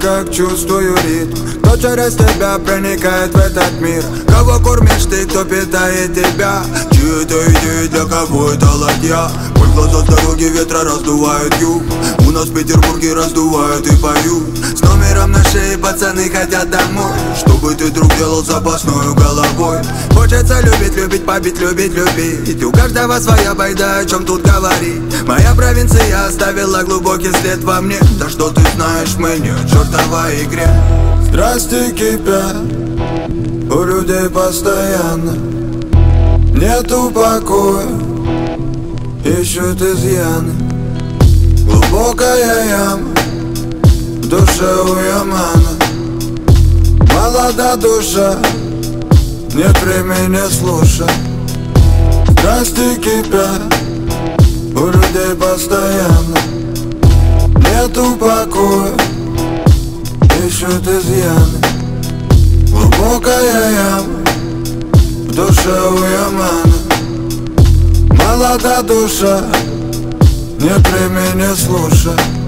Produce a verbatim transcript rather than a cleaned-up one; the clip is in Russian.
как чувствую ритм. Кто через тебя проникает в этот мир? Кого кормишь ты, кто питает тебя? Чьи-то идеи, для кого это ладья? Мой глаза с дороги ветра раздувают юг. У нас в Петербурге раздувают и поют. С номером на шее пацаны хотят домой, чтобы ты, друг, делал запасную головой. Хочется любить, любить, побить, любить, любить. У каждого своя байда, о чем тут говорить. Моя провинция оставила глубокий след во мне. Да что ты знаешь, мы не в чертовой игре. Страсти кипят у людей постоянно. Нету покоя, ищут изъяны. Глубокая яма в душе у Ямана. Молода душа, нет времени слушать. Страсти кипят у людей постоянно. Нету покоя, ищут изъяны. Глубокая яма в душе у Ямана. Молода душа, нет времени слушать.